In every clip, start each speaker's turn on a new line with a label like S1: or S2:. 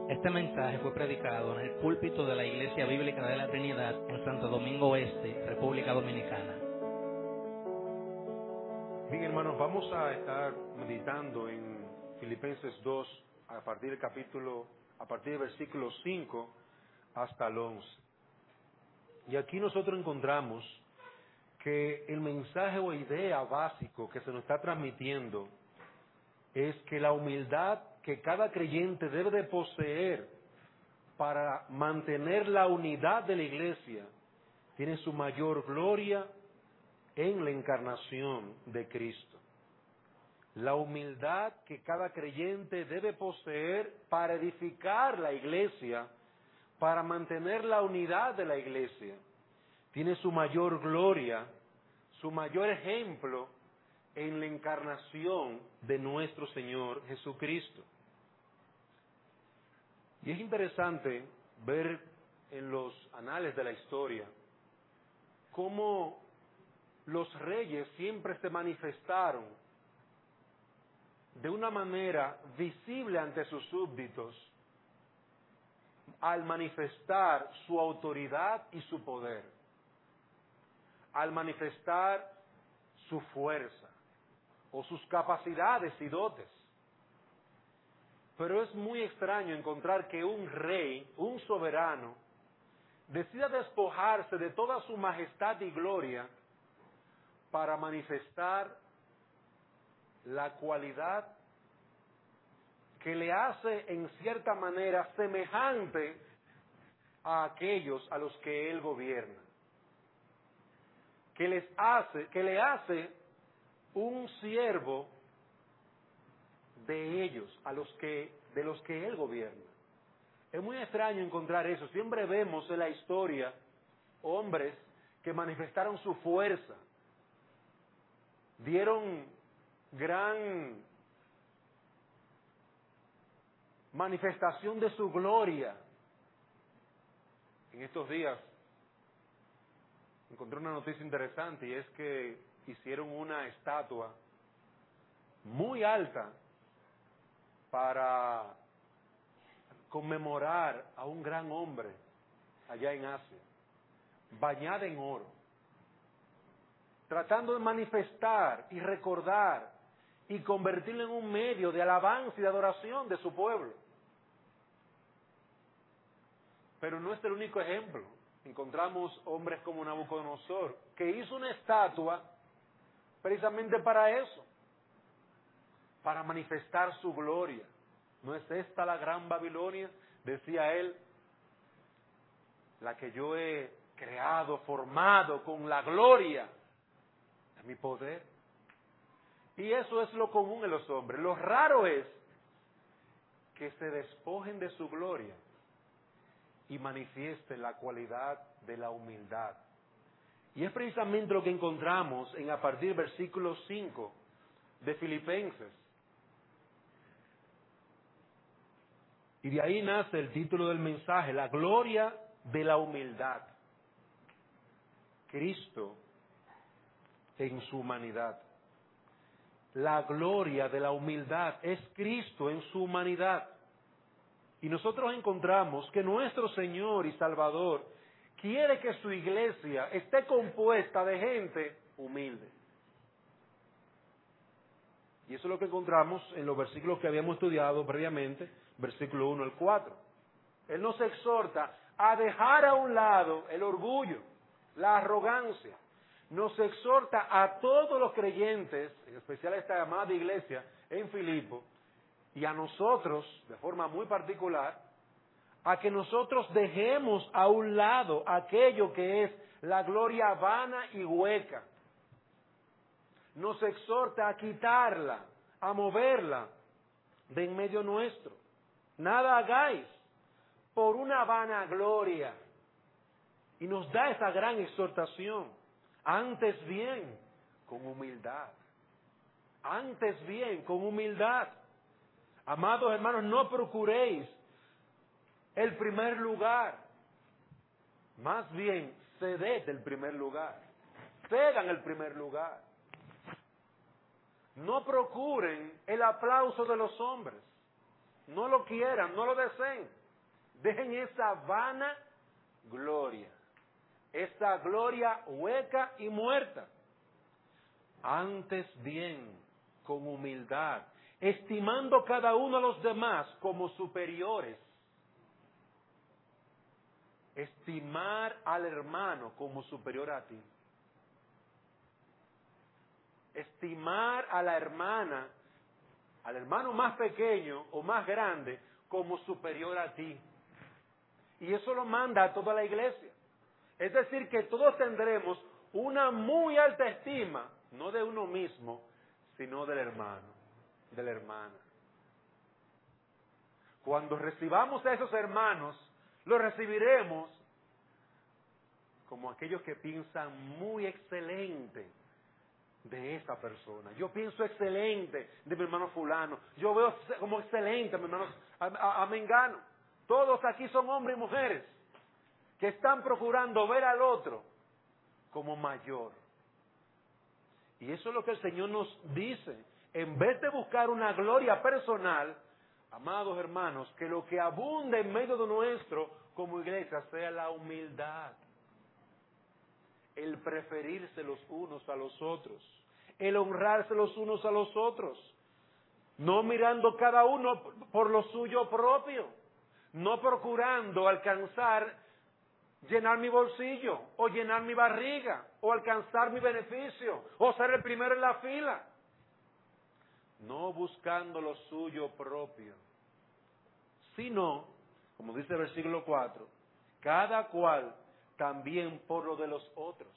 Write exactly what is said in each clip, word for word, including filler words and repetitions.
S1: Este mensaje fue predicado en el púlpito de la Iglesia Bíblica de la Trinidad en Santo Domingo Este, República Dominicana.
S2: Bien, hermanos, vamos a estar meditando en Filipenses dos a partir del capítulo, a partir del versículo cinco hasta el once. Y aquí nosotros encontramos que el mensaje o idea básico que se nos está transmitiendo es que la humildad que cada creyente debe de poseer para mantener la unidad de la iglesia tiene su mayor gloria en la encarnación de Cristo. La humildad que cada creyente debe poseer para edificar la iglesia, para mantener la unidad de la iglesia, tiene su mayor gloria, su mayor ejemplo en la encarnación de nuestro Señor Jesucristo. Y es interesante ver en los anales de la historia cómo los reyes siempre se manifestaron de una manera visible ante sus súbditos al manifestar su autoridad y su poder, al manifestar su fuerza o sus capacidades y dotes. Pero es muy extraño encontrar que un rey, un soberano, decida despojarse de toda su majestad y gloria para manifestar la cualidad que le hace en cierta manera semejante a aquellos a los que él gobierna, que les hace, que le hace un siervo de ellos, a los que, de los que él gobierna. Es muy extraño encontrar eso. Siempre vemos en la historia hombres que manifestaron su fuerza, dieron gran manifestación de su gloria. En estos días encontré una noticia interesante y es que hicieron una estatua muy alta para conmemorar a un gran hombre allá en Asia, bañada en oro, tratando de manifestar y recordar y convertirlo en un medio de alabanza y de adoración de su pueblo. Pero no es el único ejemplo. Encontramos hombres como Nabucodonosor, que hizo una estatua precisamente para eso, para manifestar su gloria. ¿No es esta la gran Babilonia? Decía él, la que yo he creado, formado con la gloria de mi poder. Y eso es lo común en los hombres. Lo raro es que se despojen de su gloria y manifiesten la cualidad de la humildad. Y es precisamente lo que encontramos en a partir del versículo cinco de Filipenses. Y de ahí nace el título del mensaje, la gloria de la humildad. Cristo en su humanidad. La gloria de la humildad es Cristo en su humanidad. Y nosotros encontramos que nuestro Señor y Salvador quiere que su iglesia esté compuesta de gente humilde. Y eso es lo que encontramos en los versículos que habíamos estudiado previamente, versículo uno al cuatro. Él nos exhorta a dejar a un lado el orgullo, la arrogancia. Nos exhorta a todos los creyentes, en especial a esta amada iglesia en Filipo, y a nosotros, de forma muy particular, a que nosotros dejemos a un lado aquello que es la gloria vana y hueca. Nos exhorta a quitarla, a moverla de en medio nuestro. Nada hagáis por una vana gloria. Y nos da esa gran exhortación. Antes bien, con humildad. Antes bien, con humildad. Amados hermanos, no procuréis el primer lugar. Más bien, ceded el primer lugar. Cedan el primer lugar. No procuren el aplauso de los hombres. no lo quieran, no lo deseen. Dejen esa vana gloria, esa gloria hueca y muerta. Antes bien, con humildad, estimando cada uno a los demás como superiores. Estimar al hermano como superior a ti. Estimar a la hermana, al hermano más pequeño o más grande, como superior a ti. Y eso lo manda a toda la iglesia. Es decir, que todos tendremos una muy alta estima, no de uno mismo, sino del hermano, de la hermana. Cuando recibamos a esos hermanos, los recibiremos como aquellos que piensan muy excelente de esa persona. Yo pienso excelente de mi hermano fulano. Yo veo como excelente a mi hermano a, a, a Mengano. Todos aquí son hombres y mujeres que están procurando ver al otro como mayor. Y eso es lo que el Señor nos dice. En vez de buscar una gloria personal, amados hermanos, que lo que abunde en medio de nuestro como iglesia sea la humildad. El preferirse los unos a los otros, el honrarse los unos a los otros, no mirando cada uno por lo suyo propio, no procurando alcanzar, llenar mi bolsillo, o llenar mi barriga, o alcanzar mi beneficio, o ser el primero en la fila, no buscando lo suyo propio, sino, como dice el versículo cuatro, cada cual también por lo de los otros,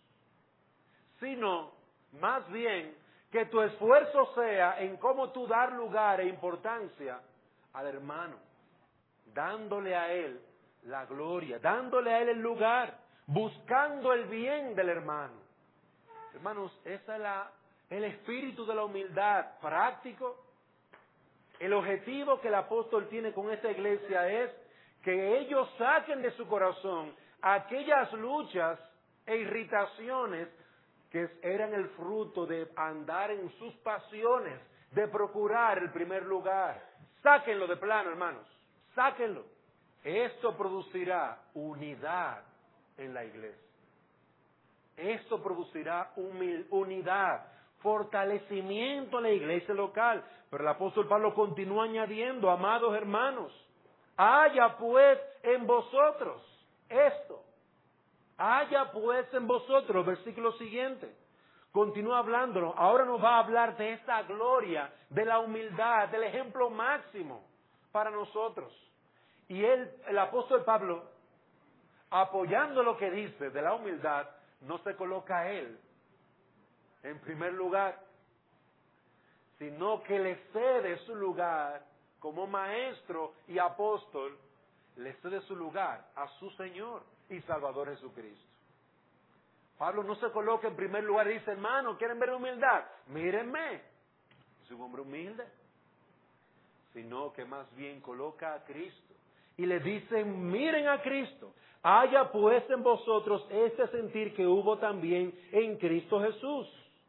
S2: sino más bien que tu esfuerzo sea en cómo tú dar lugar e importancia al hermano, dándole a él la gloria, dándole a él el lugar, buscando el bien del hermano. Hermanos, ese es la, el espíritu de la humildad práctico. El objetivo que el apóstol tiene con esta iglesia es que ellos saquen de su corazón aquellas luchas e irritaciones que eran el fruto de andar en sus pasiones, de procurar el primer lugar. Sáquenlo de plano, hermanos, sáquenlo. Esto producirá unidad en la iglesia. Esto producirá humil- unidad, fortalecimiento en la iglesia local. Pero el apóstol Pablo continúa añadiendo, amados hermanos, haya pues en vosotros esto. Haya pues en vosotros, versículo siguiente. Continúa hablándonos. Ahora nos va a hablar de esta gloria, de la humildad, del ejemplo máximo para nosotros. Y él, el apóstol Pablo, apoyando lo que dice de la humildad, no se coloca a él en primer lugar, sino que le cede su lugar como maestro y apóstol, le cede su lugar a su Señor y Salvador Jesucristo. Pablo no se coloca en primer lugar y dice, hermano, ¿quieren ver humildad? Mírenme, es un hombre humilde, sino que más bien coloca a Cristo y le dicen, miren a Cristo, haya pues en vosotros este sentir que hubo también en Cristo Jesús.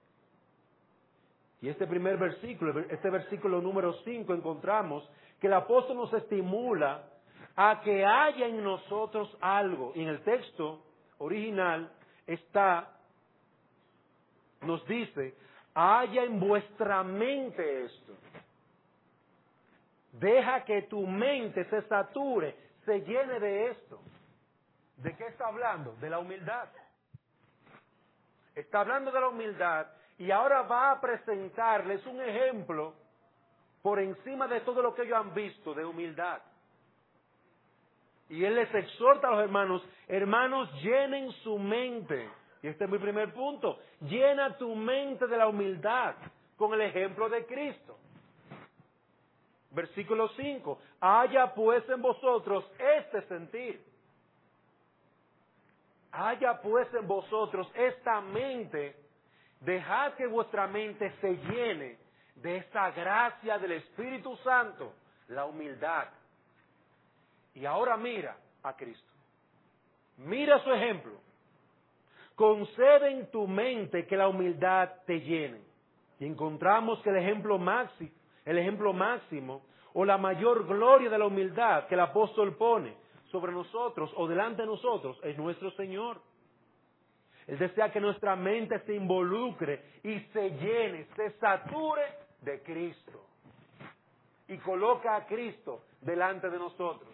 S2: Y este primer versículo, este versículo número cinco, encontramos que el apóstol nos estimula a que haya en nosotros algo. Y en el texto original está, nos dice, haya en vuestra mente esto. Deja que tu mente se sature, se llene de esto. ¿De qué está hablando? De la humildad. Está hablando de la humildad y ahora va a presentarles un ejemplo por encima de todo lo que ellos han visto de humildad. Y él les exhorta a los hermanos, hermanos, llenen su mente. Y este es mi primer punto. Llena tu mente de la humildad con el ejemplo de Cristo. Versículo cinco. Haya pues en vosotros este sentir. Haya pues en vosotros esta mente. Dejad que vuestra mente se llene de esta gracia del Espíritu Santo, la humildad. Y ahora mira a Cristo. Mira su ejemplo. Concede en tu mente que la humildad te llene. Y encontramos que el ejemplo máximo, el ejemplo máximo o la mayor gloria de la humildad que el apóstol pone sobre nosotros o delante de nosotros es nuestro Señor. Él desea que nuestra mente se involucre y se llene, se sature de Cristo. Y coloca a Cristo delante de nosotros.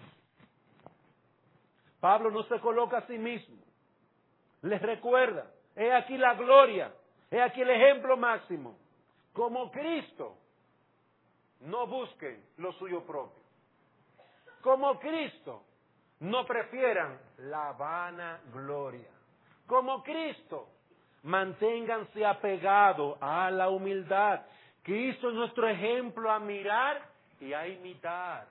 S2: Pablo no se coloca a sí mismo. Les recuerda, he aquí la gloria, he aquí el ejemplo máximo. Como Cristo, no busquen lo suyo propio. Como Cristo, no prefieran la vana gloria. Como Cristo, manténganse apegados a la humildad. Cristo es nuestro ejemplo a mirar y a imitar.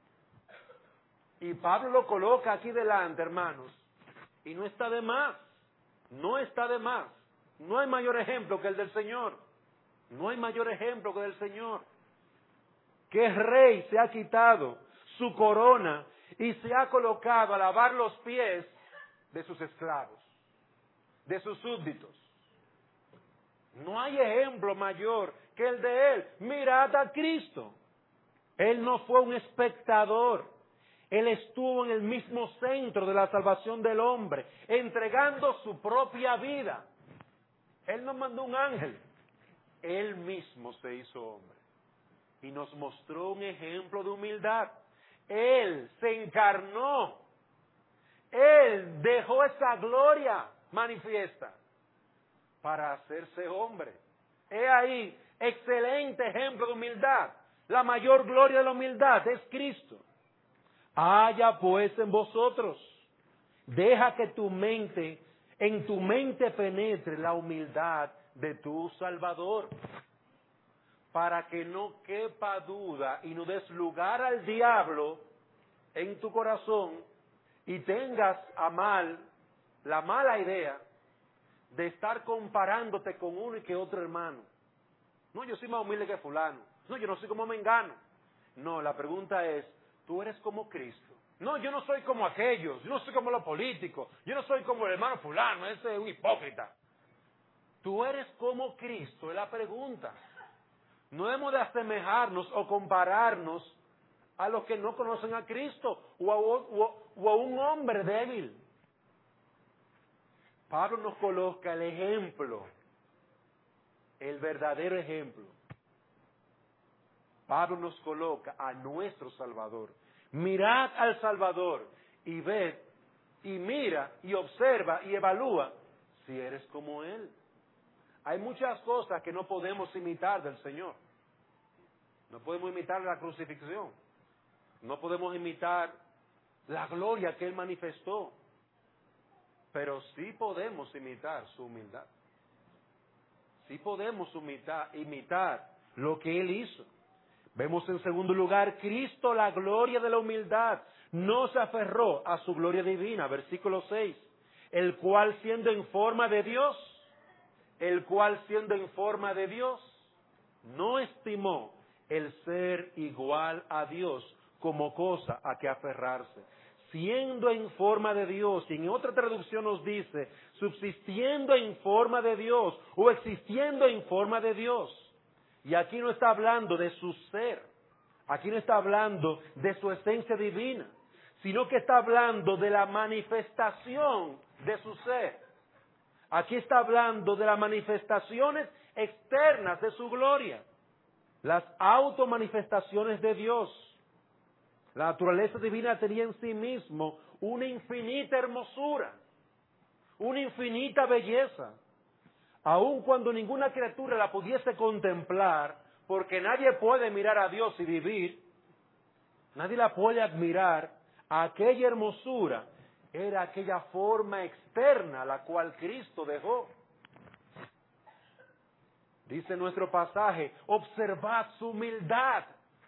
S2: Y Pablo lo coloca aquí delante, hermanos, y no está de más, no está de más. No hay mayor ejemplo que el del Señor. No hay mayor ejemplo que el del Señor. Que rey se ha quitado su corona y se ha colocado a lavar los pies de sus esclavos, de sus súbditos. No hay ejemplo mayor que el de él. Mirad a Cristo. Él no fue un espectador. Él estuvo en el mismo centro de la salvación del hombre, entregando su propia vida. Él no mandó un ángel. Él mismo se hizo hombre y nos mostró un ejemplo de humildad. Él se encarnó. Él dejó esa gloria manifiesta para hacerse hombre. He ahí, excelente ejemplo de humildad. La mayor gloria de la humildad es Cristo. Haya pues en vosotros, deja que tu mente, en tu mente penetre la humildad de tu Salvador, para que no quepa duda y no des lugar al diablo en tu corazón y tengas a mal, la mala idea de estar comparándote con uno y que otro hermano. No, yo soy más humilde que fulano. No, yo no soy como mengano. No, la pregunta es, ¿tú eres como Cristo? No, yo no soy como aquellos, yo no soy como los políticos, yo no soy como el hermano fulano, ese es un hipócrita. ¿Tú eres como Cristo? Es la pregunta. No hemos de asemejarnos o compararnos a los que no conocen a Cristo o a, o, o a un hombre débil. Pablo nos coloca el ejemplo, el verdadero ejemplo. Pablo nos coloca a nuestro Salvador. Mirad al Salvador y ved y mira y observa y evalúa si eres como Él. Hay muchas cosas que no podemos imitar del Señor. No podemos imitar la crucifixión. No podemos imitar la gloria que Él manifestó. Pero sí podemos imitar su humildad. Sí podemos imitar, imitar lo que Él hizo. Vemos en segundo lugar, Cristo, la gloria de la humildad, no se aferró a su gloria divina, versículo seis, el cual siendo en forma de Dios, el cual siendo en forma de Dios, no estimó el ser igual a Dios como cosa a que aferrarse. Siendo en forma de Dios, y en otra traducción nos dice, subsistiendo en forma de Dios, o existiendo en forma de Dios. Y aquí no está hablando de su ser, aquí no está hablando de su esencia divina, sino que está hablando de la manifestación de su ser. Aquí está hablando de las manifestaciones externas de su gloria, las automanifestaciones de Dios. La naturaleza divina tenía en sí mismo una infinita hermosura, una infinita belleza. Aun cuando ninguna criatura la pudiese contemplar, porque nadie puede mirar a Dios y vivir, nadie la puede admirar, aquella hermosura era aquella forma externa la cual Cristo dejó. Dice nuestro pasaje, observad su humildad,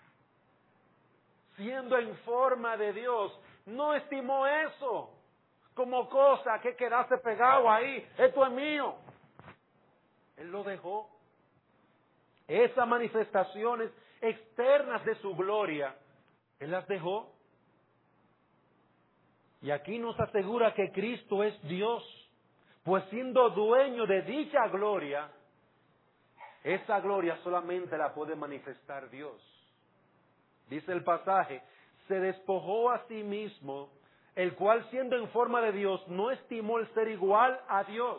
S2: siendo en forma de Dios, no estimó eso como cosa que quedase pegado ahí, esto es mío. Él lo dejó. Esas manifestaciones externas de su gloria, Él las dejó. Y aquí nos asegura que Cristo es Dios, pues siendo dueño de dicha gloria, esa gloria solamente la puede manifestar Dios. dice el pasaje, se despojó a sí mismo, el cual siendo en forma de Dios, no estimó el ser igual a Dios,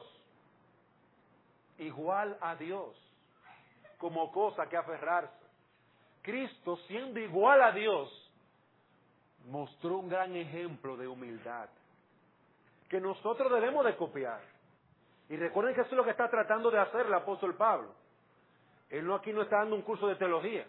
S2: igual a Dios, como cosa que aferrarse. Cristo, siendo igual a Dios, mostró un gran ejemplo de humildad, que nosotros debemos de copiar. Y recuerden que eso es lo que está tratando de hacer el apóstol Pablo. Él no aquí no está dando un curso de teología.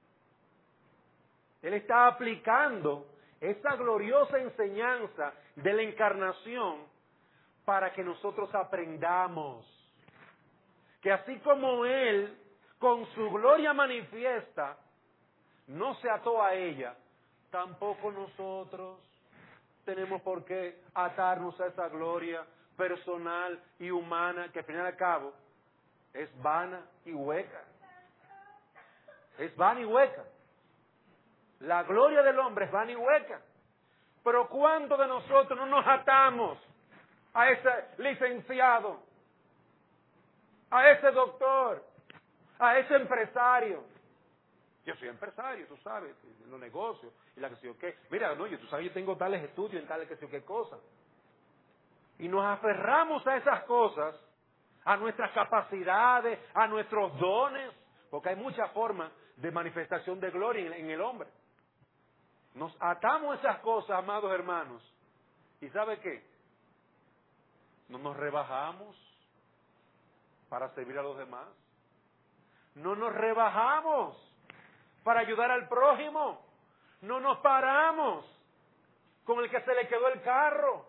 S2: Él está aplicando esa gloriosa enseñanza de la encarnación para que nosotros aprendamos que así como Él con su gloria manifiesta no se ató a ella, tampoco nosotros tenemos por qué atarnos a esa gloria personal y humana que al fin y al cabo es vana y hueca. Es vana y hueca. La gloria del hombre es vana y hueca. Pero ¿cuántos de nosotros no nos atamos a ese licenciado, a ese doctor, a ese empresario? Yo soy empresario, tú sabes, en los negocios, y la que sé yo qué. Mira, no, yo, tú sabes, yo tengo tales estudios en tales que sé yo qué cosas. Y nos aferramos a esas cosas, a nuestras capacidades, a nuestros dones, porque hay muchas formas de manifestación de gloria en, en el hombre. Nos atamos a esas cosas, amados hermanos, y ¿sabe qué? No nos rebajamos para servir a los demás. No nos rebajamos para ayudar al prójimo. No nos paramos con el que se le quedó el carro.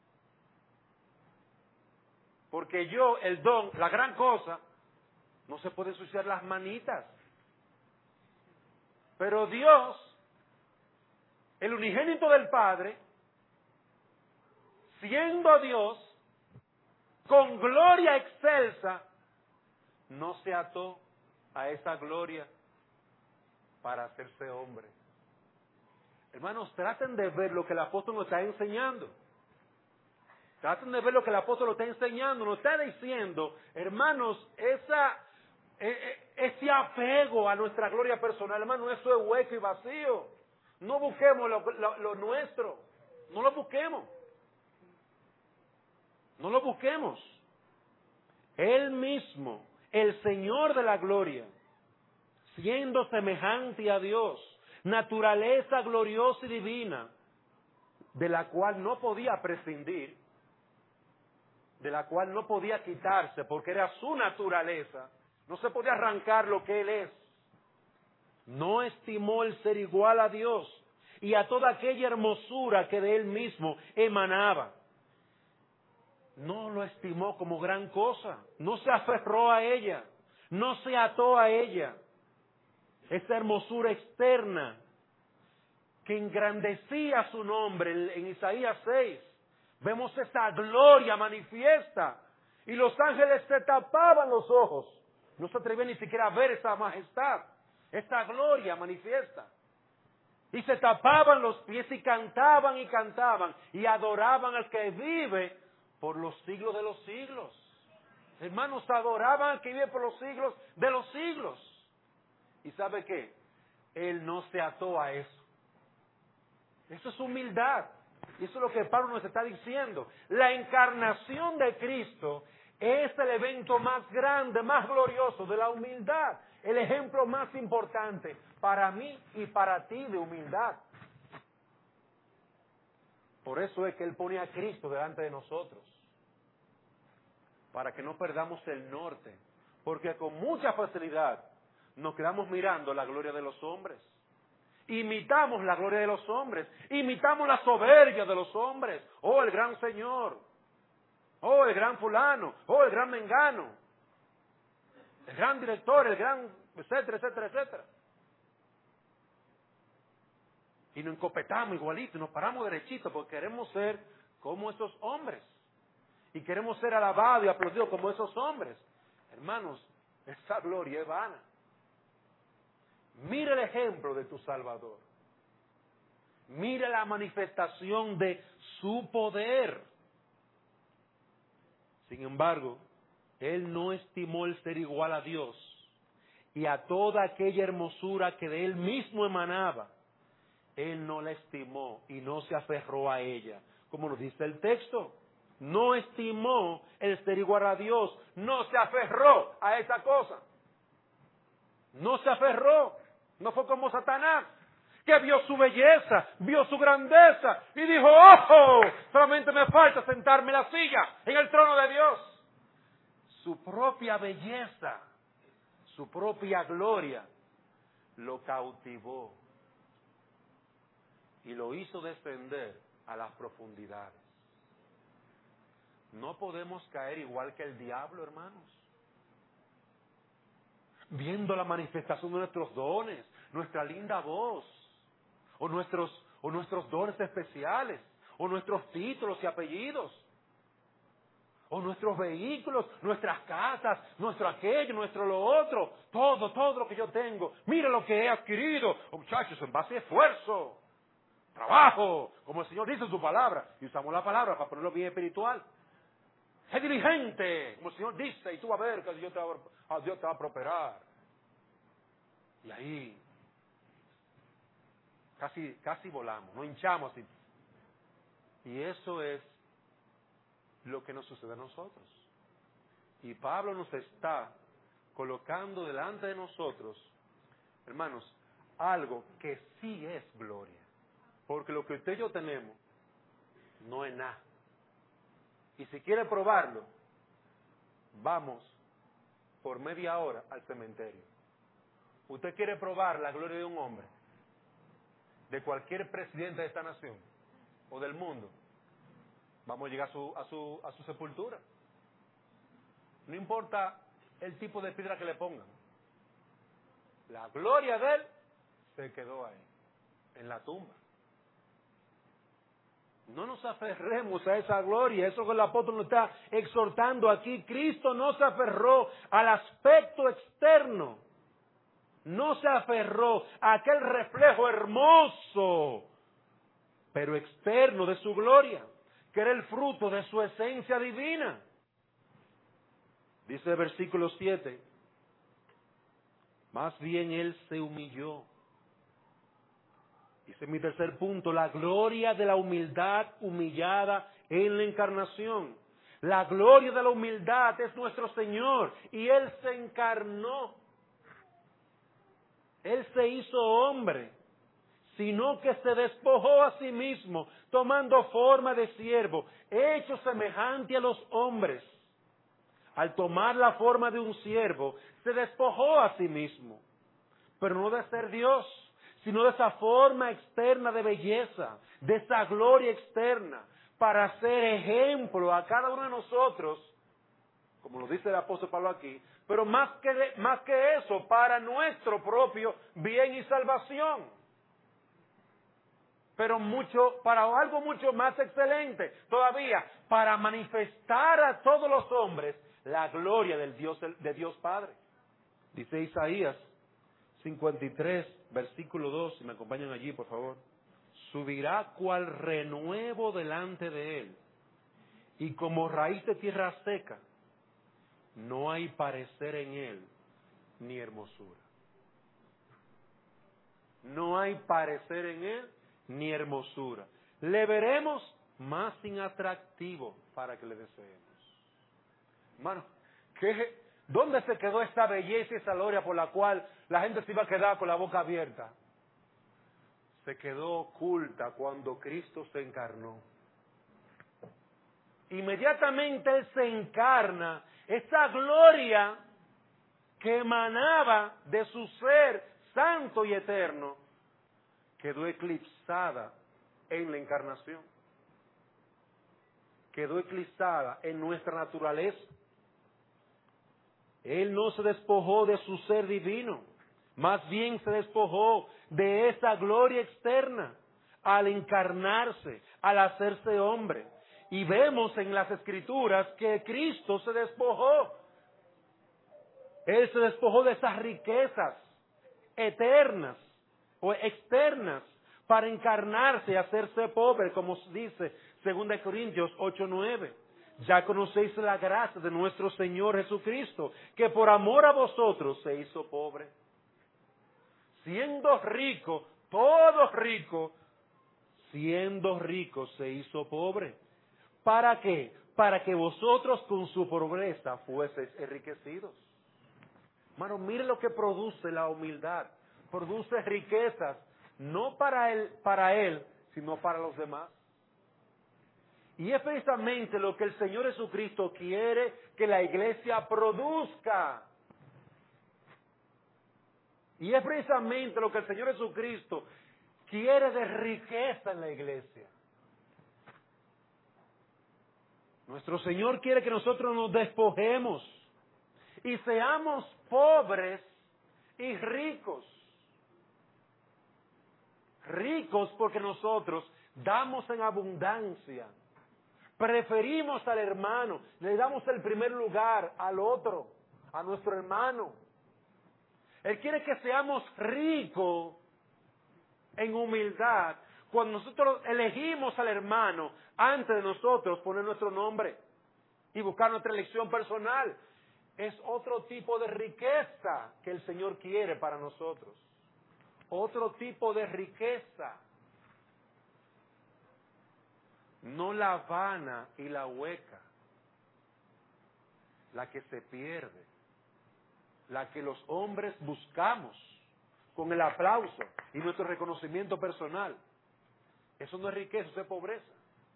S2: Porque yo, el don, la gran cosa, no se puede ensuciar las manitas. Pero Dios, el unigénito del Padre, siendo Dios, con gloria excelsa, no se ató a esa gloria para hacerse hombre. Hermanos, traten de ver lo que el apóstol nos está enseñando. Traten de ver lo que el apóstol nos está enseñando. Nos está diciendo, hermanos, esa, ese apego a nuestra gloria personal, hermano, eso es hueco y vacío. No busquemos lo, lo, lo nuestro. No lo busquemos. No lo busquemos. Él mismo, el Señor de la gloria, siendo semejante a Dios, naturaleza gloriosa y divina, de la cual no podía prescindir, de la cual no podía quitarse, porque era su naturaleza, no se podía arrancar lo que Él es. No estimó el ser igual a Dios y a toda aquella hermosura que de Él mismo emanaba. No lo estimó como gran cosa, no se aferró a ella, no se ató a ella. Esa hermosura externa que engrandecía su nombre en Isaías seis. Vemos esa gloria manifiesta y los ángeles se tapaban los ojos. No se atrevían ni siquiera a ver esa majestad, esa gloria manifiesta. Y se tapaban los pies y cantaban y cantaban y adoraban al que vive por los siglos de los siglos. Hermanos, adoraban al que vive por los siglos de los siglos. ¿Y sabe qué? Él no se ató a eso. Eso es humildad. Y eso es lo que Pablo nos está diciendo. La encarnación de Cristo es el evento más grande, más glorioso de la humildad. El ejemplo más importante para mí y para ti de humildad. Por eso es que Él pone a Cristo delante de nosotros. Para que no perdamos el norte. Porque con mucha facilidad nos quedamos mirando la gloria de los hombres. Imitamos la gloria de los hombres. Imitamos la soberbia de los hombres. Oh, el gran Señor. Oh, el gran fulano. Oh, el gran mengano. El gran director, el gran, etcétera, etcétera, etcétera. Y nos encopetamos igualito, nos paramos derechito porque queremos ser como esos hombres. Y queremos ser alabados y aplaudidos como esos hombres. Hermanos, esa gloria es vana. Mira el ejemplo de tu Salvador. Mira la manifestación de su poder. Sin embargo, Él no estimó el ser igual a Dios y a toda aquella hermosura que de Él mismo emanaba, Él no la estimó y no se aferró a ella. Como nos dice el texto, no estimó el ser igual a Dios, no se aferró a esa cosa. No se aferró, no fue como Satanás, que vio su belleza, vio su grandeza y dijo, ¡ojo! Solamente me falta sentarme en la silla, en el trono de Dios. Su propia belleza, su propia gloria, lo cautivó y lo hizo descender a las profundidades. No podemos caer igual que el diablo, hermanos. Viendo la manifestación de nuestros dones, nuestra linda voz, o nuestros, o nuestros dones especiales, o nuestros títulos y apellidos, o nuestros vehículos, nuestras casas, nuestro aquello, nuestro lo otro, todo, todo lo que yo tengo. Mira lo que he adquirido, oh, muchachos, en base a esfuerzo, trabajo, como el Señor dice en su palabra, y usamos la palabra para ponerlo bien espiritual. Sé diligente, como el Señor dice, y tú vas a ver que Dios te va a, Dios te va a prosperar. Y ahí casi, casi volamos, nos hinchamos así. Y eso es lo que nos sucede a nosotros. Y Pablo nos está colocando delante de nosotros, hermanos, algo que sí es gloria. Porque lo que usted y yo tenemos no es nada. Y si quiere probarlo, vamos por media hora al cementerio. ¿Usted quiere probar la gloria de un hombre? De cualquier presidente de esta nación o del mundo. Vamos a llegar a su, a su, a su sepultura. No importa el tipo de piedra que le pongan. La gloria de él se quedó ahí, en la tumba. No nos aferremos a esa gloria, eso que el apóstol nos está exhortando aquí. Cristo no se aferró al aspecto externo, no se aferró a aquel reflejo hermoso, pero externo de su gloria, que era el fruto de su esencia divina. Dice el versículo siete, más bien Él se humilló. Dice mi tercer punto, la gloria de la humildad humillada en la encarnación. La gloria de la humildad es nuestro Señor y Él se encarnó. Él se hizo hombre, sino que se despojó a sí mismo, tomando forma de siervo, hecho semejante a los hombres. Al tomar la forma de un siervo, se despojó a sí mismo, pero no de ser Dios, sino de esa forma externa de belleza, de esa gloria externa, para ser ejemplo a cada uno de nosotros, como lo dice el apóstol Pablo aquí, pero más que, de, más que eso, para nuestro propio bien y salvación. Pero mucho, para algo mucho más excelente, todavía, para manifestar a todos los hombres la gloria del Dios, de Dios Padre. Dice Isaías cincuenta y tres, versículo dos, si me acompañan allí, por favor. Subirá cual renuevo delante de él, y como raíz de tierra seca, no hay parecer en él, ni hermosura. No hay parecer en él, ni hermosura. Le veremos más inatractivo para que le deseemos. Hermano, ¿qué? ¿Dónde se quedó esta belleza y esa gloria por la cual la gente se iba a quedar con la boca abierta? Se quedó oculta cuando Cristo se encarnó. Inmediatamente Él se encarna, esa gloria que emanaba de su ser santo y eterno, quedó eclipsada en la encarnación. Quedó eclipsada en nuestra naturaleza. Él no se despojó de su ser divino, más bien se despojó de esa gloria externa al encarnarse, al hacerse hombre. Y vemos en las Escrituras que Cristo se despojó. Él se despojó de esas riquezas eternas o externas para encarnarse y hacerse pobre, como dice segunda Corintios ocho nueve. Ya conocéis la gracia de nuestro Señor Jesucristo, que por amor a vosotros se hizo pobre. Siendo rico, todo rico, siendo rico se hizo pobre. ¿Para qué? Para que vosotros con su pobreza fueseis enriquecidos. Hermano, mire lo que produce la humildad. Produce riquezas, no para él, para él, sino para los demás. Y es precisamente lo que el Señor Jesucristo quiere que la iglesia produzca. Y es precisamente lo que el Señor Jesucristo quiere de riqueza en la iglesia. Nuestro Señor quiere que nosotros nos despojemos y seamos pobres y ricos. Ricos porque nosotros damos en abundancia. Preferimos al hermano, le damos el primer lugar al otro, a nuestro hermano. Él quiere que seamos ricos en humildad cuando nosotros elegimos al hermano antes de nosotros poner nuestro nombre y buscar nuestra elección personal. Es otro tipo de riqueza que el Señor quiere para nosotros. Otro tipo de riqueza. No la vana y la hueca, la que se pierde, la que los hombres buscamos con el aplauso y nuestro reconocimiento personal. Eso no es riqueza, eso es pobreza.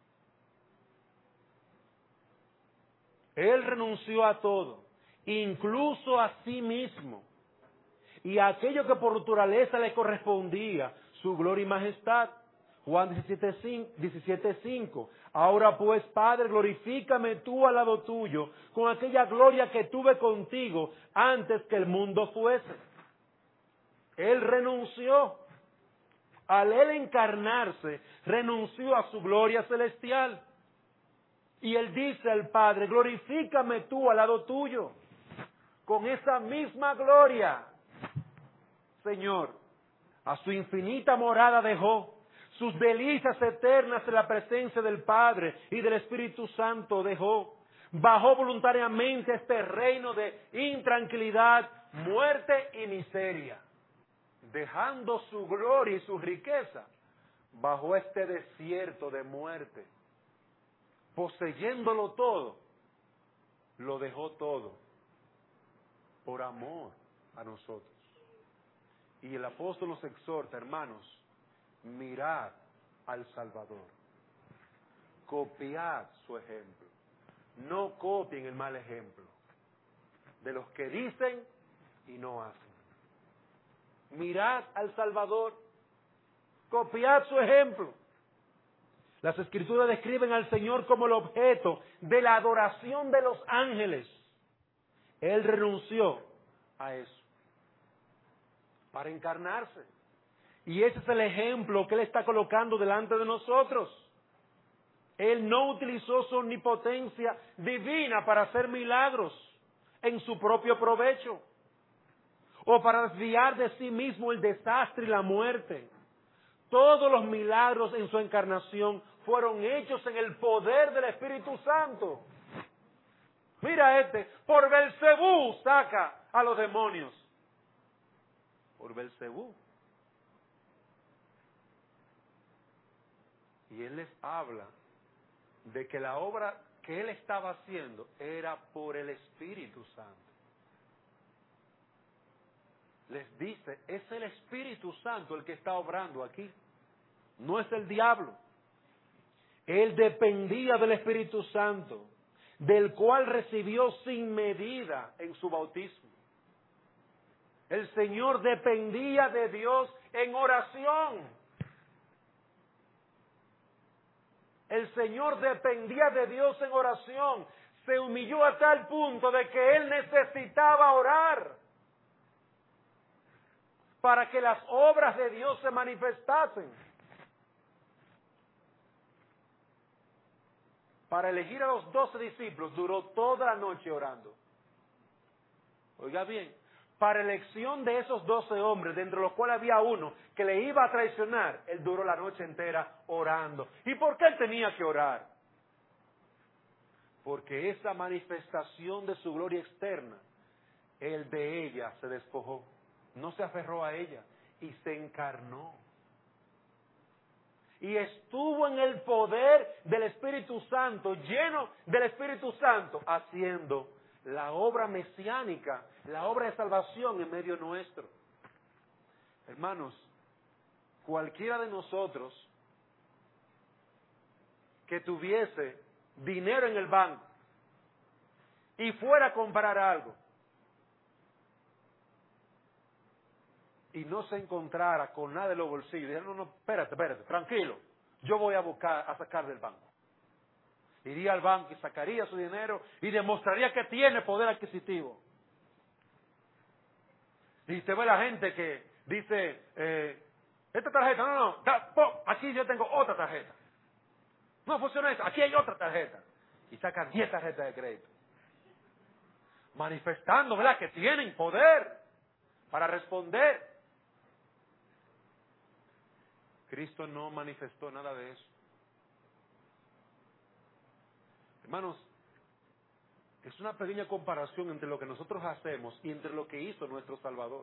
S2: Él renunció a todo, incluso a sí mismo, y a aquello que por naturaleza le correspondía, su gloria y majestad. Juan diecisiete cinco. Ahora pues, Padre, glorifícame tú al lado tuyo con aquella gloria que tuve contigo antes que el mundo fuese. Él renunció. Al él encarnarse, renunció a su gloria celestial. Y él dice al Padre, glorifícame tú al lado tuyo con esa misma gloria. Señor, a su infinita morada dejó. Sus delicias eternas en la presencia del Padre y del Espíritu Santo dejó. Bajó voluntariamente a este reino de intranquilidad, muerte y miseria. Dejando su gloria y su riqueza, bajó a este desierto de muerte. Poseyéndolo todo, lo dejó todo por amor a nosotros. Y el apóstol nos exhorta, hermanos, mirad al Salvador, copiad su ejemplo, no copien el mal ejemplo de los que dicen y no hacen. Mirad al Salvador, copiad su ejemplo. Las Escrituras describen al Señor como el objeto de la adoración de los ángeles. Él renunció a eso para encarnarse. Y ese es el ejemplo que Él está colocando delante de nosotros. Él no utilizó su omnipotencia divina para hacer milagros en su propio provecho o para desviar de sí mismo el desastre y la muerte. Todos los milagros en su encarnación fueron hechos en el poder del Espíritu Santo. Mira este, por Belcebú saca a los demonios. Por Belcebú. Y Él les habla de que la obra que Él estaba haciendo era por el Espíritu Santo. Les dice, es el Espíritu Santo el que está obrando aquí, no es el diablo. Él dependía del Espíritu Santo, del cual recibió sin medida en su bautismo. El Señor dependía de Dios en oración. El Señor dependía de Dios en oración. Se humilló a tal punto de que Él necesitaba orar para que las obras de Dios se manifestasen. Para elegir a los doce discípulos duró toda la noche orando. Oiga bien, para elección de esos doce hombres, dentro de los cuales había uno que le iba a traicionar, él duró la noche entera orando. ¿Y por qué él tenía que orar? porque esa manifestación de su gloria externa, Él de ella se despojó, no se aferró a ella y se encarnó. Y estuvo en el poder del Espíritu Santo, lleno del Espíritu Santo, haciendo la obra mesiánica, la obra de salvación en medio nuestro. Hermanos, cualquiera de nosotros que tuviese dinero en el banco y fuera a comprar algo y no se encontrara con nada en los bolsillos, dijera, no, no, espérate, espérate, tranquilo, yo voy a buscar, a sacar del banco. Iría al banco y sacaría su dinero y demostraría que tiene poder adquisitivo. Y usted ve la gente que dice, eh, esta tarjeta, no, no, da, po, aquí yo tengo otra tarjeta. No funciona eso, aquí hay otra tarjeta. Y sacan diez tarjetas de crédito. Manifestando, ¿verdad?, que tienen poder para responder. Cristo no manifestó nada de eso. Hermanos, es una pequeña comparación entre lo que nosotros hacemos y entre lo que hizo nuestro Salvador.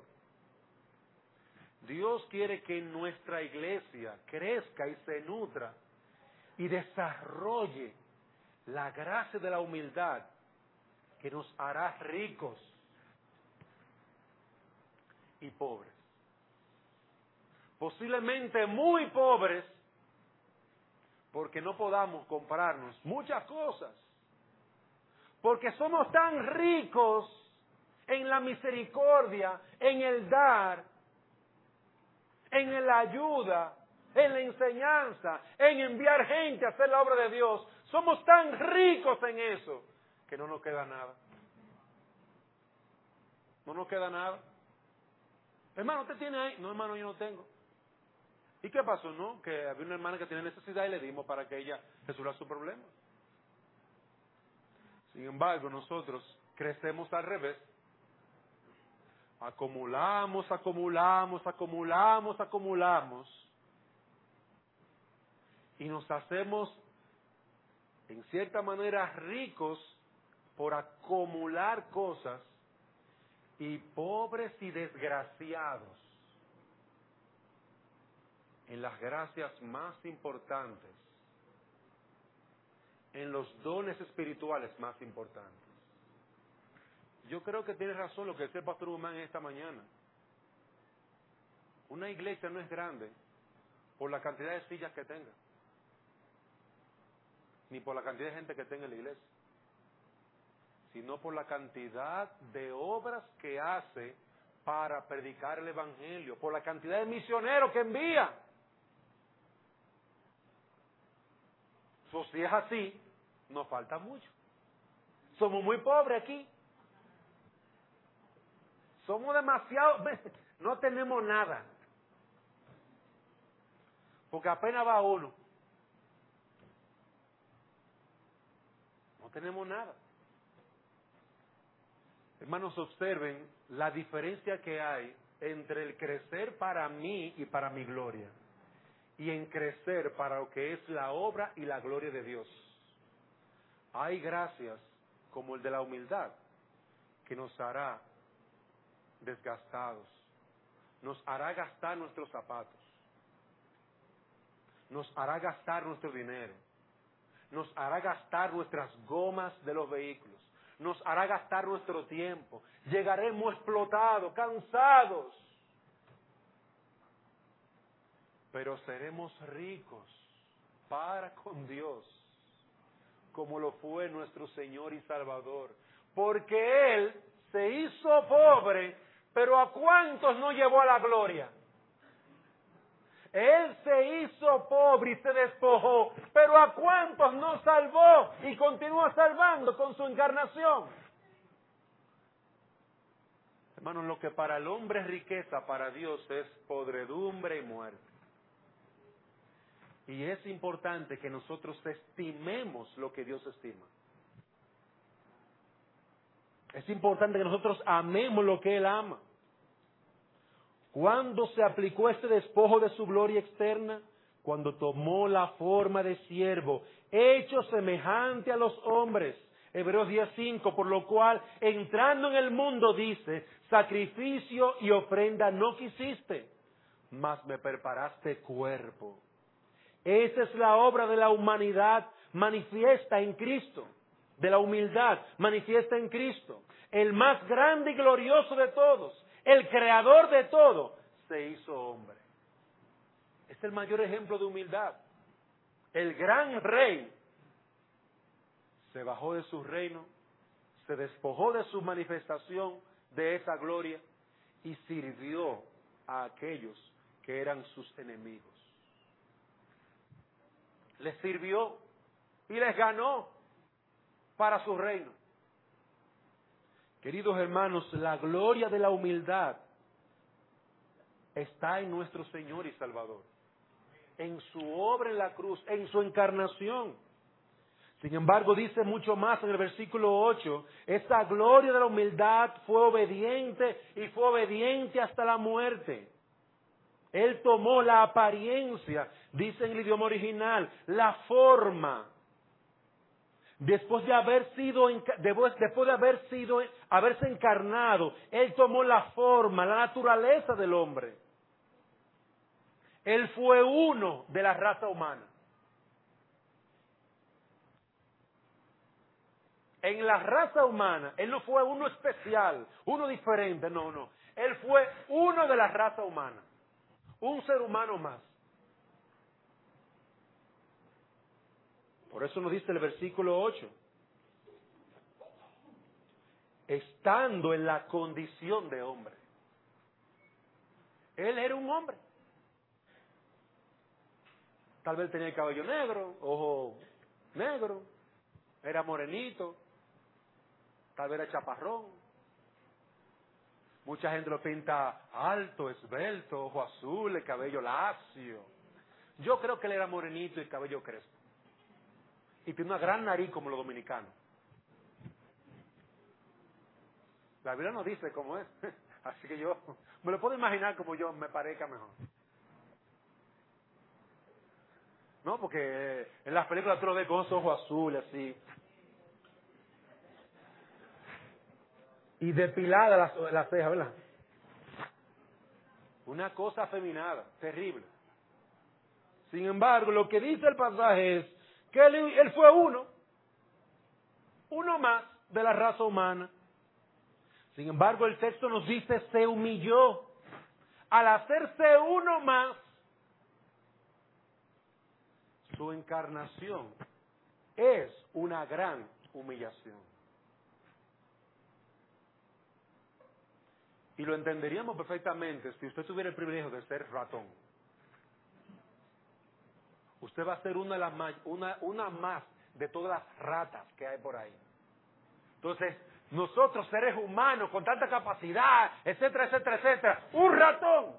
S2: Dios quiere que nuestra iglesia crezca y se nutra y desarrolle la gracia de la humildad que nos hará ricos y pobres. Posiblemente muy pobres, porque no podamos comprarnos muchas cosas, porque somos tan ricos en la misericordia, en el dar, en la ayuda, en la enseñanza, en enviar gente a hacer la obra de Dios. Somos tan ricos en eso que no nos queda nada. No nos queda nada. Hermano, ¿usted tiene ahí? No, hermano, yo no tengo. ¿Y qué pasó? No, que había una hermana que tenía necesidad y le dimos para que ella resuelva su problema. Sin embargo, nosotros crecemos al revés. Acumulamos, acumulamos, acumulamos, acumulamos. Y nos hacemos, en cierta manera, ricos por acumular cosas y pobres y desgraciados en las gracias más importantes, en los dones espirituales más importantes. Yo creo que tiene razón lo que decía el pastor Guzmán esta mañana. Una iglesia no es grande por la cantidad de sillas que tenga, ni por la cantidad de gente que tenga en la iglesia, sino por la cantidad de obras que hace para predicar el evangelio, por la cantidad de misioneros que envía. So, si es así, nos falta mucho. Somos muy pobres aquí. Somos demasiado, no tenemos nada. Porque apenas va uno. No tenemos nada. Hermanos, observen la diferencia que hay entre el crecer para mí y para mi gloria, y en crecer para lo que es la obra y la gloria de Dios. Hay gracias como el de la humildad que nos hará desgastados, nos hará gastar nuestros zapatos, nos hará gastar nuestro dinero, nos hará gastar nuestras gomas de los vehículos, nos hará gastar nuestro tiempo, llegaremos explotados, cansados, pero seremos ricos para con Dios, como lo fue nuestro Señor y Salvador, porque Él se hizo pobre, pero ¿a cuántos no llevó a la gloria? Él se hizo pobre y se despojó, pero ¿a cuántos no salvó y continúa salvando con su encarnación? Hermanos, lo que para el hombre es riqueza, para Dios es podredumbre y muerte. Y es importante que nosotros estimemos lo que Dios estima. Es importante que nosotros amemos lo que Él ama. ¿Cuándo se aplicó este despojo de su gloria externa? Cuando tomó la forma de siervo, hecho semejante a los hombres, Hebreos diez cinco, por lo cual, entrando en el mundo, dice, sacrificio y ofrenda no quisiste, mas me preparaste cuerpo. Esa es la obra de la humanidad manifiesta en Cristo, de la humildad manifiesta en Cristo. El más grande y glorioso de todos, el creador de todo, se hizo hombre. Es el mayor ejemplo de humildad. El gran rey se bajó de su reino, se despojó de su manifestación, de esa gloria, y sirvió a aquellos que eran sus enemigos. Les sirvió y les ganó para su reino. Queridos hermanos, la gloria de la humildad está en nuestro Señor y Salvador, en su obra en la cruz, en su encarnación. Sin embargo, dice mucho más en el versículo ocho, esta gloria de la humildad fue obediente y fue obediente hasta la muerte. Él tomó la apariencia, dice en el idioma original, la forma. Después de haber sido, después de haber sido, haberse encarnado, Él tomó la forma, la naturaleza del hombre. Él fue uno de la raza humana. En la raza humana, Él no fue uno especial, uno diferente, no, no. Él fue uno de la raza humana, un ser humano más. Por eso nos dice el versículo ocho. Estando en la condición de hombre. Él era un hombre. Tal vez tenía el cabello negro, ojo negro, era morenito, tal vez era chaparrón. Mucha gente lo pinta alto, esbelto, ojo azul, el cabello lacio. Yo creo que él era morenito y cabello crespo. Y tiene una gran nariz como los dominicanos. La Biblia no dice cómo es. Así que yo me lo puedo imaginar como yo me parezca mejor. No, porque en las películas tú lo ves con esos ojos azules así. Y depilada las, las cejas, ¿verdad? Una cosa afeminada, terrible. Sin embargo, lo que dice el pasaje es que él, él fue uno, uno más de la raza humana. Sin embargo, el texto nos dice, se humilló. Al hacerse uno más, su encarnación es una gran humillación. Y lo entenderíamos perfectamente si usted tuviera el privilegio de ser ratón. Usted va a ser una, de las más, una, una más de todas las ratas que hay por ahí. Entonces, nosotros seres humanos con tanta capacidad, etcétera, etcétera, etcétera, un ratón.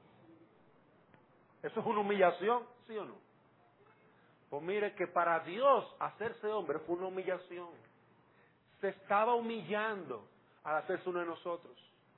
S2: ¿Eso es una humillación? ¿Sí o no? Pues mire que para Dios hacerse hombre fue una humillación. Se estaba humillando al hacerse uno de nosotros.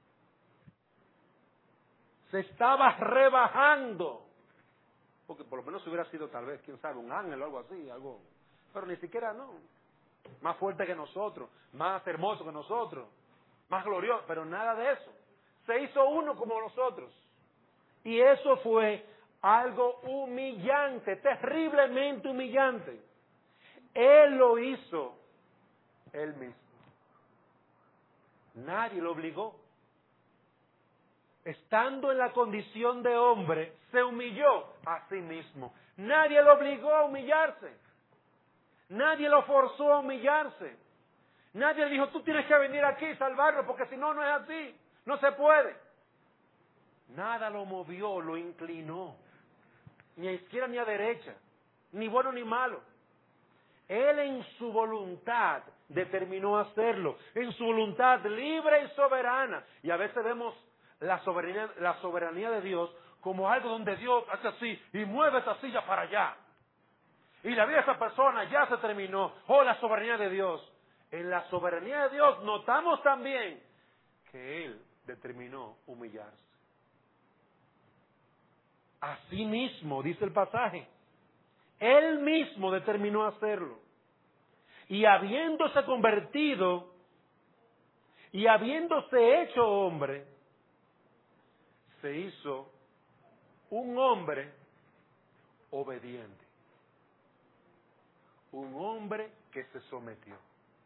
S2: Se estaba rebajando. Porque por lo menos hubiera sido tal vez, quién sabe, un ángel o algo así, algo. Pero ni siquiera no. Más fuerte que nosotros, más hermoso que nosotros, más glorioso, pero nada de eso. Se hizo uno como nosotros. Y eso fue algo humillante, terriblemente humillante. Él lo hizo él mismo. Nadie lo obligó. Estando en la condición de hombre, se humilló a sí mismo. Nadie lo obligó a humillarse. Nadie lo forzó a humillarse. Nadie le dijo, tú tienes que venir aquí y salvarlo, porque si no, no es así. No se puede. Nada lo movió, lo inclinó. Ni a izquierda ni a derecha. Ni bueno ni malo. Él en su voluntad determinó hacerlo. En su voluntad libre y soberana. Y a veces vemos la soberanía, la soberanía de Dios como algo donde Dios hace así y mueve esa silla para allá. Y la vida de esa persona ya se terminó. Oh, la soberanía de Dios. En la soberanía de Dios notamos también que Él determinó humillarse. Así mismo, dice el pasaje, Él mismo determinó hacerlo. Y habiéndose convertido y habiéndose hecho hombre, se hizo un hombre obediente. Un hombre que se sometió.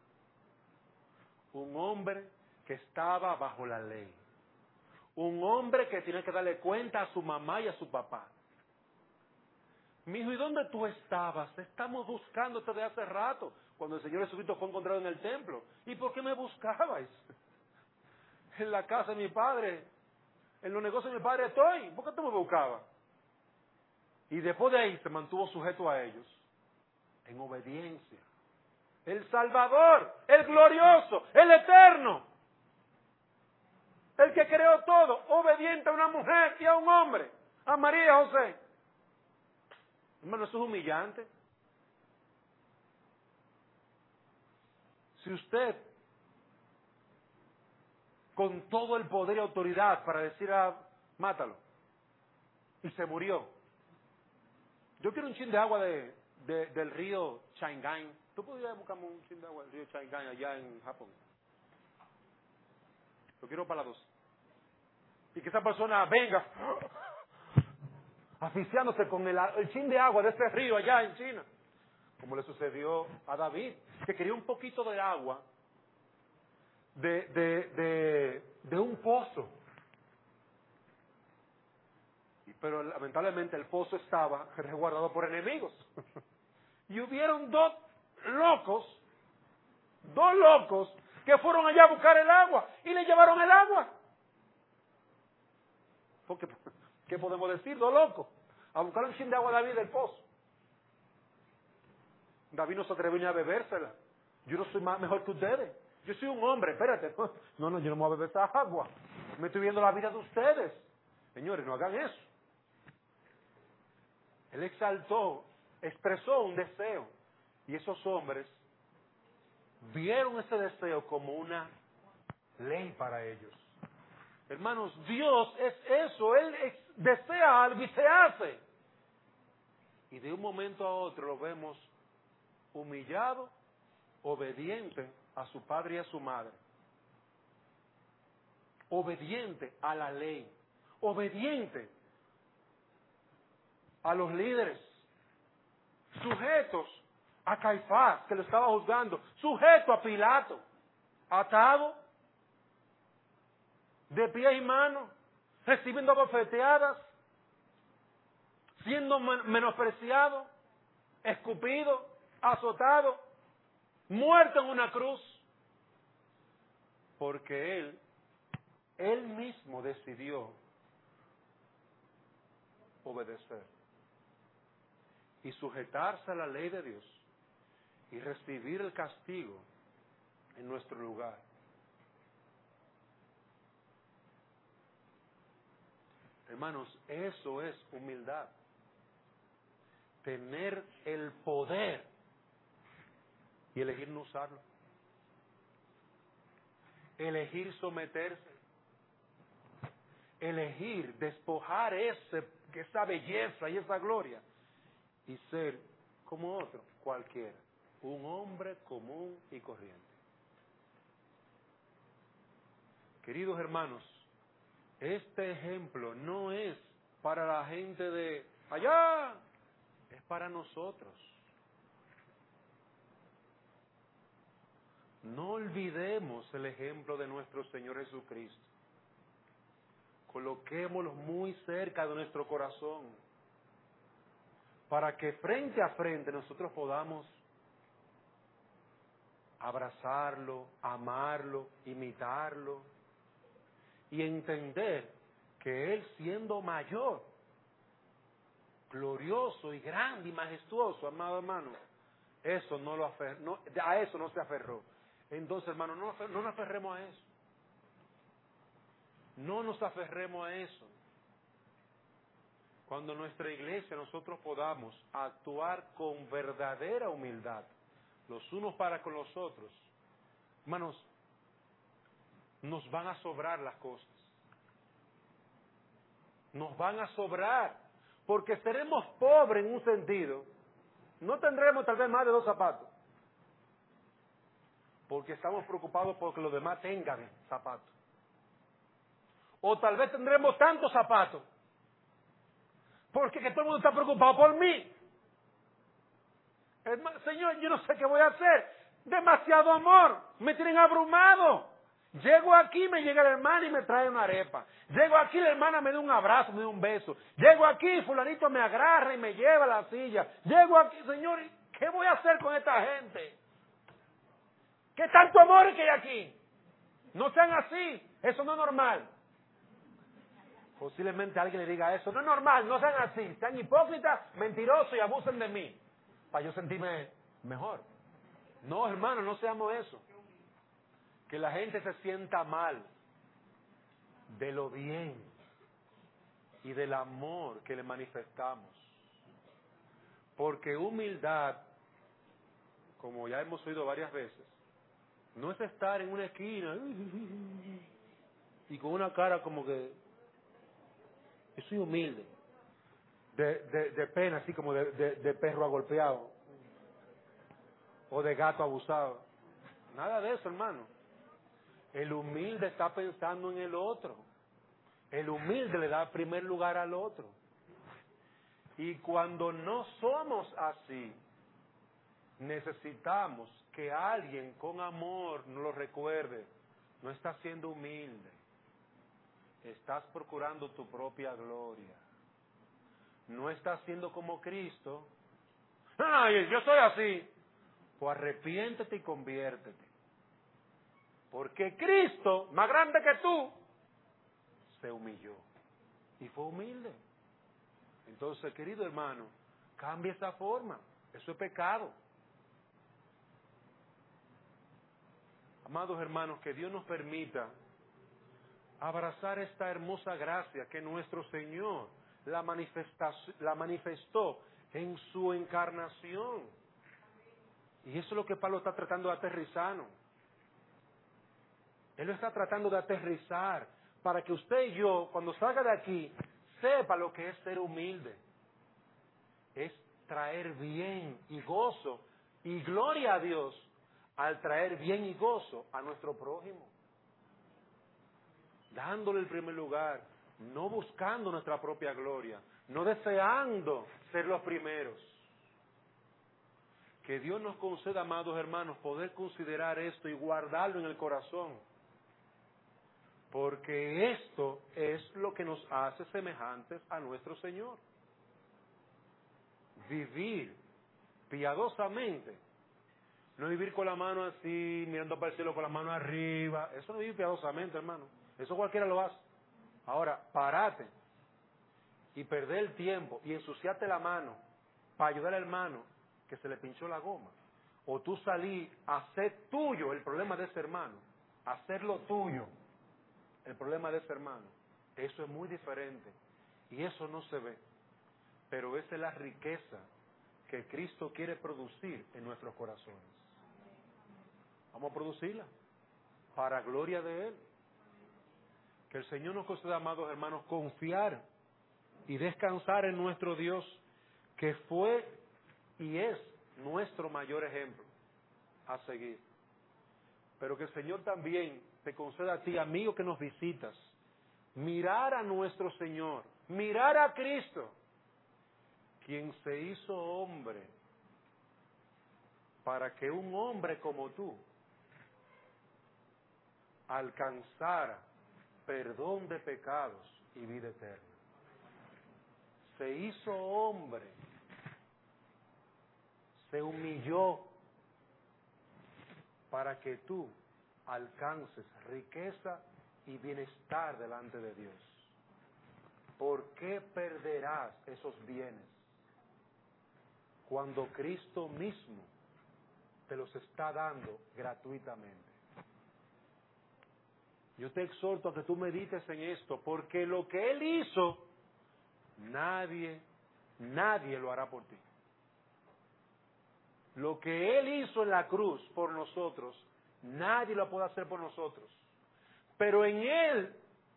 S2: Un hombre que estaba bajo la ley. Un hombre que tiene que darle cuenta a su mamá y a su papá. Mijo, ¿y dónde tú estabas? Estamos buscándote de hace rato, cuando el Señor Jesucristo fue encontrado en el templo. ¿Y por qué me buscabais? En la casa de mi padre, en los negocios de mi padre estoy. ¿Por qué tú me buscabas? Y después de ahí se mantuvo sujeto a ellos, en obediencia. El Salvador, el glorioso, el eterno, el que creó todo, obediente a una mujer y a un hombre, a María y a José. Hermano, eso es humillante. Si usted, con todo el poder y autoridad para decir, ah, mátalo, y se murió. Yo quiero un chin de agua de, de, del río Changan. ¿Tú podrías buscarme un chin de agua del río Changan allá en Japón? Lo quiero para las dos. Y que esa persona venga asfixiándose con el, el chin de agua de ese río allá en China, como le sucedió a David, que quería un poquito de agua de, de, de, de un pozo. Pero lamentablemente el pozo estaba resguardado por enemigos. Y hubieron dos locos, dos locos, que fueron allá a buscar el agua y le llevaron el agua. Porque, ¿qué podemos decir? Dos locos, a buscar un chin de agua a David del pozo. David no se atrevió ni a bebérsela. Yo no soy más mejor que ustedes. Yo soy un hombre, espérate. No, no, yo no me voy a beber esa agua. Me estoy viendo la vida de ustedes. Señores, no hagan eso. Él exaltó, expresó un deseo. Y esos hombres vieron ese deseo como una ley para ellos. Hermanos, Dios es eso. Él ex- desea algo y se hace. Y de un momento a otro lo vemos humillado, obediente a su padre y a su madre. Obediente a la ley. Obediente a los líderes, sujetos a Caifás, que lo estaba juzgando, sujeto a Pilato, atado, de pies y manos, recibiendo bofeteadas, siendo menospreciado, escupido, azotado, muerto en una cruz, porque él, él mismo decidió obedecer y sujetarse a la ley de Dios y recibir el castigo en nuestro lugar. Hermanos, eso es humildad. Tener el poder y elegir no usarlo. Elegir someterse. Elegir despojar ese, esa belleza y esa gloria y ser como otro, cualquiera, un hombre común y corriente. Queridos hermanos, este ejemplo no es para la gente de allá, es para nosotros. No olvidemos el ejemplo de nuestro Señor Jesucristo. Coloquémoslo muy cerca de nuestro corazón, para que frente a frente nosotros podamos abrazarlo, amarlo, imitarlo y entender que Él, siendo mayor, glorioso y grande y majestuoso, amado hermano, eso no lo afer- no, a eso no se aferró. Entonces, hermano, no, no nos aferremos a eso. No nos aferremos a eso. Cuando en nuestra iglesia nosotros podamos actuar con verdadera humildad, los unos para con los otros, hermanos, nos van a sobrar las cosas. Nos van a sobrar, porque seremos pobres en un sentido. No tendremos tal vez más de dos zapatos. porque estamos preocupados porque los demás tengan zapatos. O tal vez tendremos tantos zapatos porque que todo el mundo está preocupado por mí. Hermano, Señor, yo no sé qué voy a hacer. Demasiado amor. Me tienen abrumado. Llego aquí, me llega la hermana y me trae una arepa. Llego aquí, la hermana me da un abrazo, me da un beso. Llego aquí, fulanito me agarra y me lleva a la silla. Llego aquí, Señor, ¿qué voy a hacer con esta gente? ¿Qué tanto amor que hay aquí? No sean así. Eso no es normal. Posiblemente alguien le diga eso. No es normal, no sean así. Sean hipócritas, mentirosos y abusen de mí. Para yo sentirme mejor. No, hermano, no seamos eso. Que la gente se sienta mal de lo bien y del amor que le manifestamos. Porque humildad, como ya hemos oído varias veces, no es estar en una esquina y con una cara como que yo soy humilde, de, de, de pena, así como de, de, de perro agolpeado o de gato abusado. Nada de eso, hermano. El humilde está pensando en el otro. El humilde le da primer lugar al otro. Y cuando no somos así, necesitamos que alguien con amor nos lo recuerde. No estás siendo humilde. Estás procurando tu propia gloria. No estás siendo como Cristo. Ay, yo soy así. Pues arrepiéntete y conviértete. Porque Cristo, más grande que tú, se humilló y fue humilde. Entonces, querido hermano, cambia esa forma. Eso es pecado. Amados hermanos, que Dios nos permita abrazar esta hermosa gracia que nuestro Señor la, la manifestó en su encarnación. Y eso es lo que Pablo está tratando de aterrizarnos. Él lo está tratando de aterrizar para que usted y yo, cuando salga de aquí, sepa lo que es ser humilde. Es traer bien y gozo y gloria a Dios al traer bien y gozo a nuestro prójimo. Dándole el primer lugar, no buscando nuestra propia gloria, no deseando ser los primeros. Que Dios nos conceda, amados hermanos, poder considerar esto y guardarlo en el corazón. Porque esto es lo que nos hace semejantes a nuestro Señor. Vivir piadosamente. No vivir con la mano así, mirando para el cielo con la mano arriba. Eso no es vivir piadosamente, hermano. Eso cualquiera lo hace. Ahora, parate y perder el tiempo y ensuciarte la mano para ayudar al hermano que se le pinchó la goma. O tú salí a hacer tuyo el problema de ese hermano. Hacerlo tuyo. El problema de ese hermano, eso es muy diferente y eso no se ve, pero esa es la riqueza que Cristo quiere producir en nuestros corazones. Vamos a producirla para gloria de Él. Que el Señor nos conceda, amados hermanos, confiar y descansar en nuestro Dios, que fue y es nuestro mayor ejemplo a seguir. Pero que el Señor también te conceda a ti, amigo que nos visitas, mirar a nuestro Señor, mirar a Cristo, quien se hizo hombre, para que un hombre como tú alcanzara perdón de pecados y vida eterna. Se hizo hombre, se humilló para que tú alcances riqueza y bienestar delante de Dios. ¿Por qué perderás esos bienes cuando Cristo mismo te los está dando gratuitamente? Yo te exhorto a que tú medites en esto, porque lo que Él hizo, nadie, nadie lo hará por ti. Lo que Él hizo en la cruz por nosotros, nadie lo puede hacer por nosotros. Pero en Él,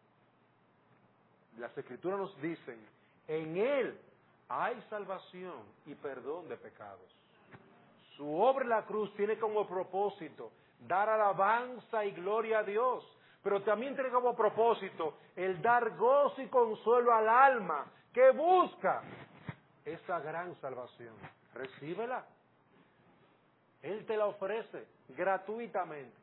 S2: las Escrituras nos dicen, en Él hay salvación y perdón de pecados. Su obra en la cruz tiene como propósito dar alabanza y gloria a Dios, pero también tiene como propósito el dar gozo y consuelo al alma que busca esa gran salvación. Recíbela. Él te la ofrece gratuitamente.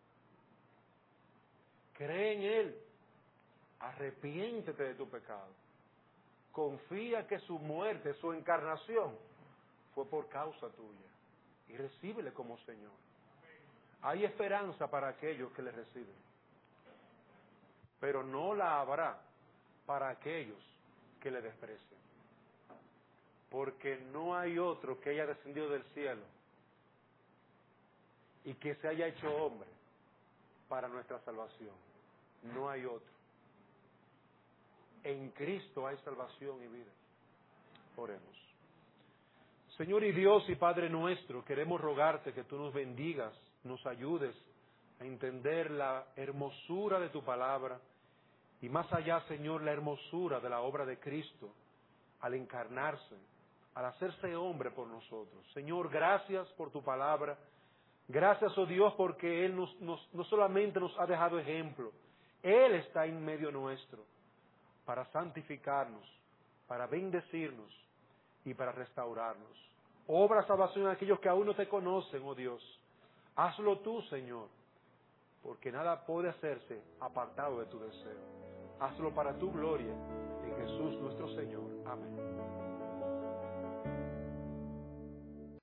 S2: Cree en Él. Arrepiéntete de tu pecado. Confía que su muerte, su encarnación, fue por causa tuya. Y recíbele como Señor. Hay esperanza para aquellos que le reciben. Pero no la habrá para aquellos que le desprecian. Porque no hay otro que haya descendido del cielo y que se haya hecho hombre para nuestra salvación. No hay otro. En Cristo hay salvación y vida. Oremos. Señor y Dios y Padre nuestro, queremos rogarte que tú nos bendigas, nos ayudes a entender la hermosura de tu palabra y más allá, Señor, la hermosura de la obra de Cristo al encarnarse, al hacerse hombre por nosotros. Señor, gracias por tu palabra. Gracias, oh Dios, porque Él nos, nos, no solamente nos ha dejado ejemplo, Él está en medio nuestro para santificarnos, para bendecirnos y para restaurarnos. Obra salvación a aquellos que aún no te conocen, oh Dios. Hazlo tú, Señor, porque nada puede hacerse apartado de tu deseo. Hazlo para tu gloria, en Jesús nuestro Señor. Amén.